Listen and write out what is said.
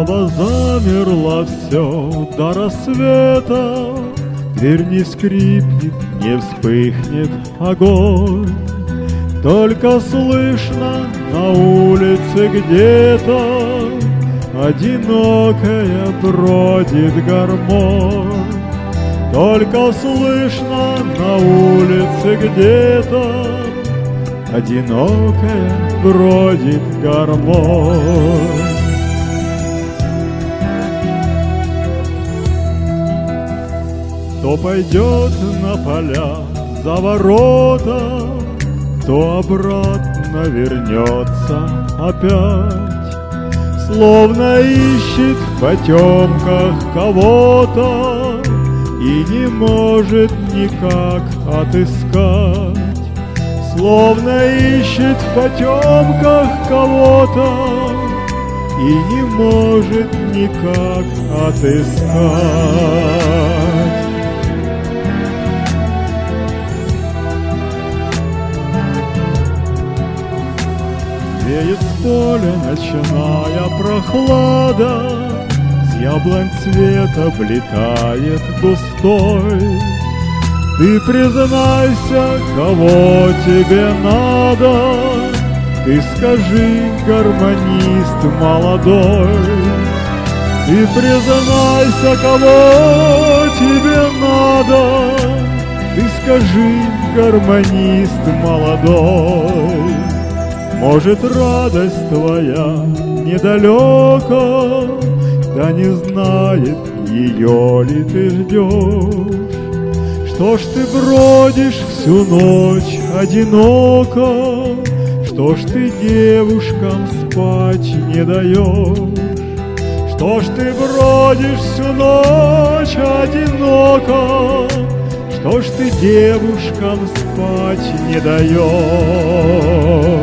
снова замерло все до рассвета. Дверь не скрипнет, не вспыхнет огонь, только слышно на улице где-то одинокая бродит гармонь. Только слышно на улице где-то одинокая бродит гармонь. То пойдет на поля за ворота, то обратно вернется опять, словно ищет в потемках кого-то и не может никак отыскать. Словно ищет в потемках кого-то и не может никак отыскать. Веет с поля ночная прохлада, с яблонь цвета влетает густой. Ты признайся, кого тебе надо, ты скажи, гармонист молодой. Ты признайся, кого тебе надо, ты скажи, гармонист молодой. Может, радость твоя недалека, да не знает, ее ли ты ждешь. Что ж ты бродишь всю ночь одиноко, что ж ты девушкам спать не даешь? Что ж ты бродишь всю ночь одиноко, что ж ты девушкам спать не даешь?